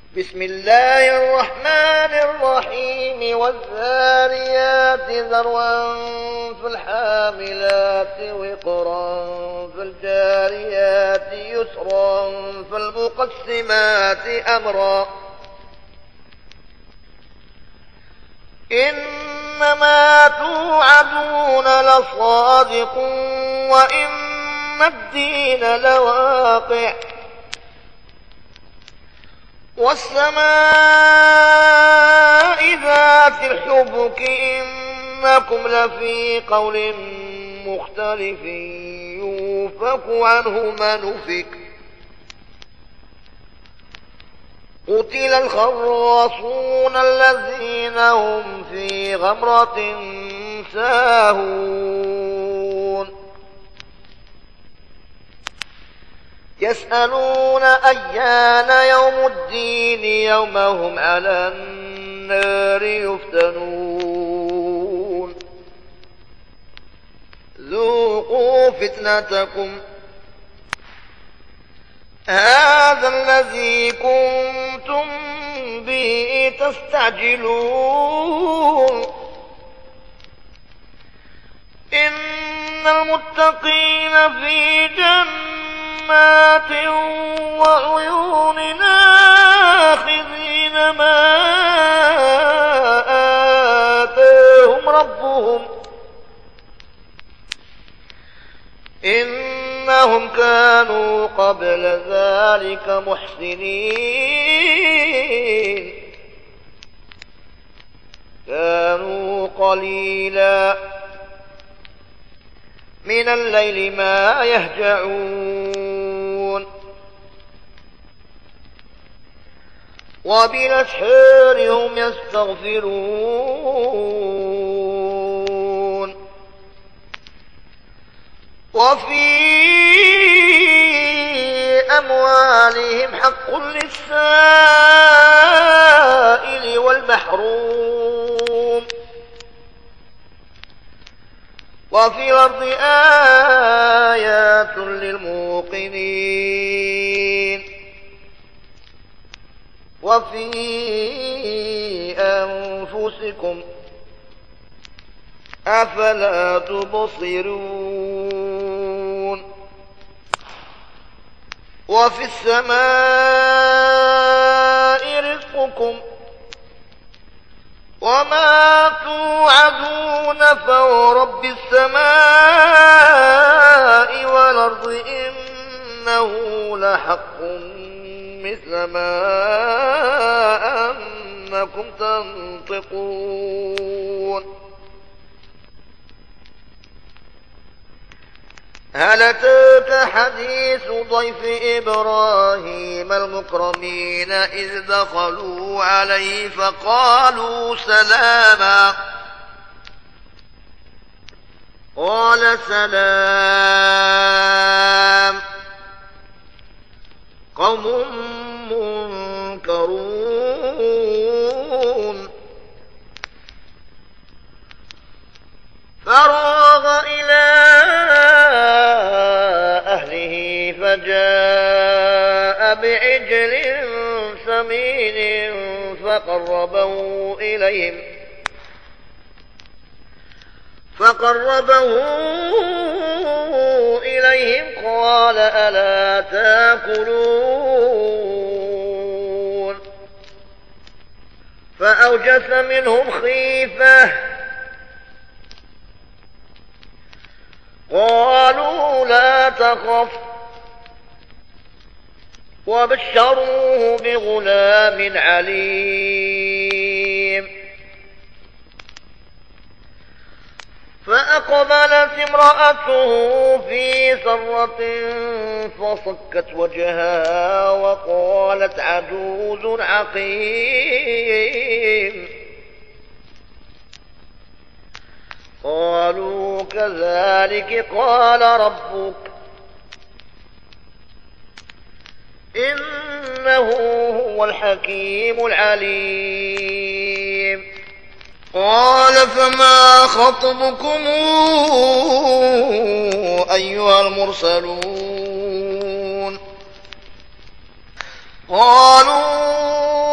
بسم الله الرحمن الرحيم والذاريات ذروا فالحاملات وقرا فالجاريات يسرا فالمقسمات أمرا إنما توعدون لصادق وإن الدين لواقع والسماء ذات الحبك إنكم لفي قول مختلف يوفك عنه من أفك قتل الخراصون الذين هم في غمرة ساهون يسألون أيان يوم الدين يوم هم على النار يفتنون ذوقوا فتنتكم هذا الذي كنتم به تستعجلون إن المتقين في جنات وعيون آخذين ما آتاهم ربهم إنهم كانوا قبل ذلك محسنين كانوا قليلا من الليل ما يهجعون وبالأسحار هم يستغفرون وفي أموالهم حق للسائل والمحروم وفي الأرض آيات للموقنين وفي أنفسكم أفلا تبصرون وفي السماء رزقكم وما توعدون فورب السماء والأرض إنه لحق مثل ما أنكم تنطقون هل أتاك حديث ضيف إبراهيم المكرمين إذ دخلوا عليه فقالوا سلاما قال سلام قوم منكرون فراغ إلى أهله فجاء بعجل سمين فقربه إليهم قال ألا تأكلون فأوجس منهم خيفة قالوا لا تخف وبشروه بغلام عليم فأقبلت امرأته في سرة فصكت وجهها وقالت عجوز عقيم قالوا كذلك قال ربك إنه هو الحكيم العليم قال فما خطبكم أيها المرسلون قالوا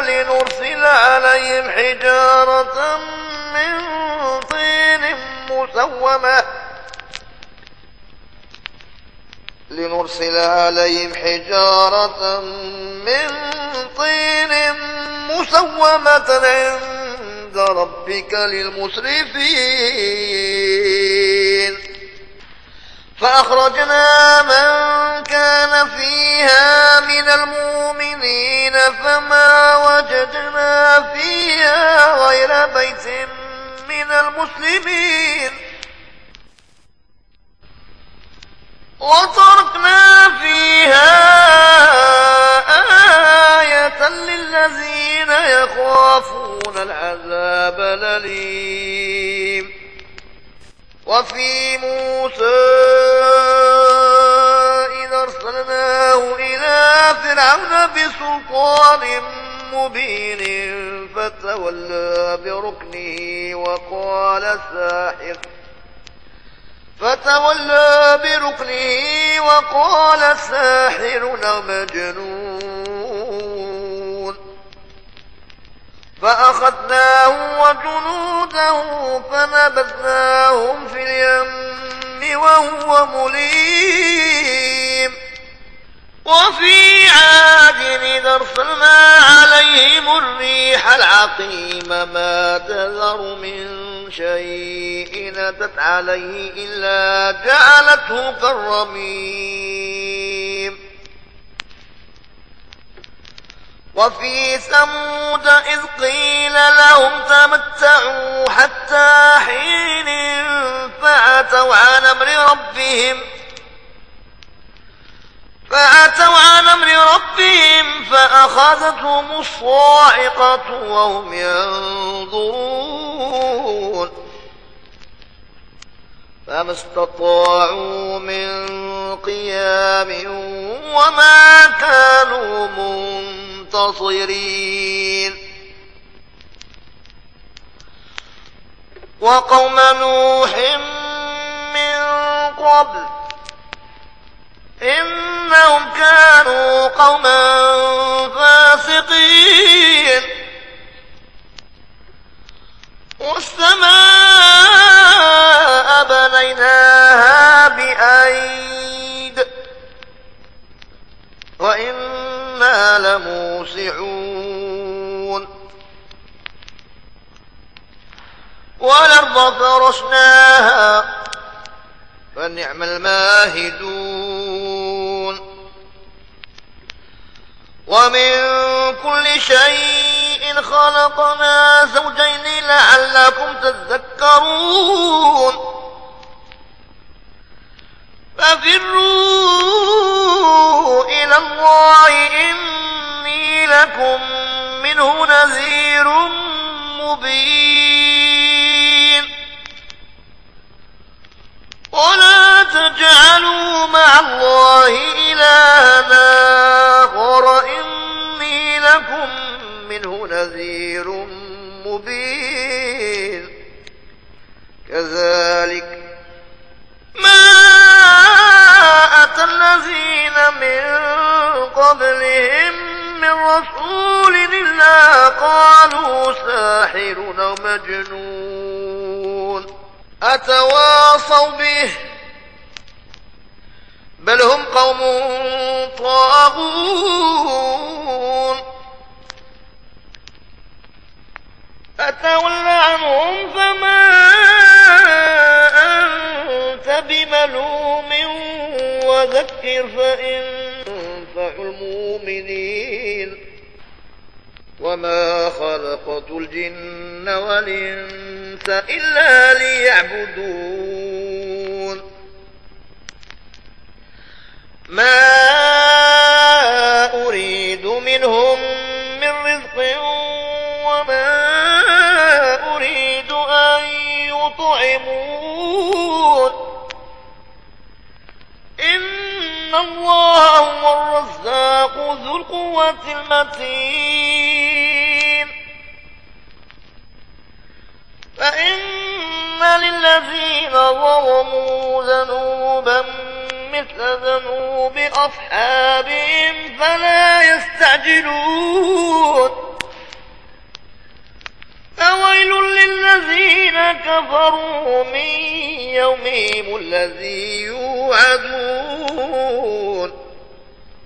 لنرسل عليهم حجارة من طين مسومة عند ربك للمسرفين فأخرجنا من كان فيها من المؤمنين فما وجدنا فيها غير بيت من المسلمين وتركنا فيها آية للذين يخافون العذاب الأليم وفي موسى إذ أرسلناه إلى فرعون بسلطان مبين فتولى بركنه وقال ساحر مجنون فأخذناه وجنوده فنبذناهم في اليم وهو مليم وفي عاد إذ أرسلنا عليهم الريح العقيم ما تذر من شيء أتت عليه إلا جعلته كالرميم وفي ثمود إذ قيل لهم تمتعوا حتى حين فأتوا عن أمر ربهم فأخذتهم الصاعقة وهم ينظرون فما استطاعوا من قيام وما كانوا منتصرين وقوم نوح من قبل إنهم كانوا قوما فاسقين والسماء بنيناها بأيد وإنا لموسعون والأرض فرشناها فنعم الماهدون ومن كل شيء خلقنا زوجين لعلكم تذكرون ففروا إلى الله إني لكم منه نذير مبين ولا تجعلوا مع الله إلها آخر إني لكم منه نذير مبين كذلك ما أتى الذين من قبلهم من رسول إلا قالوا ساحر أو مجنون أتواصوا به بل هم قوم طاغون فتول عنهم فما أنت بملوم وذكر فإن تنفع المؤمنين وما خلقت الجن والإنس إلا ليعبدون ما أريد منهم من رزق وما أريد أن يطعمون إن الله هو الرزاق ذو القوة المتين فإن للذين ظلموا ذنوبا مثل ذنوب أصحابهم فلا يستعجلون كفروا من يومهم الذي يوعدون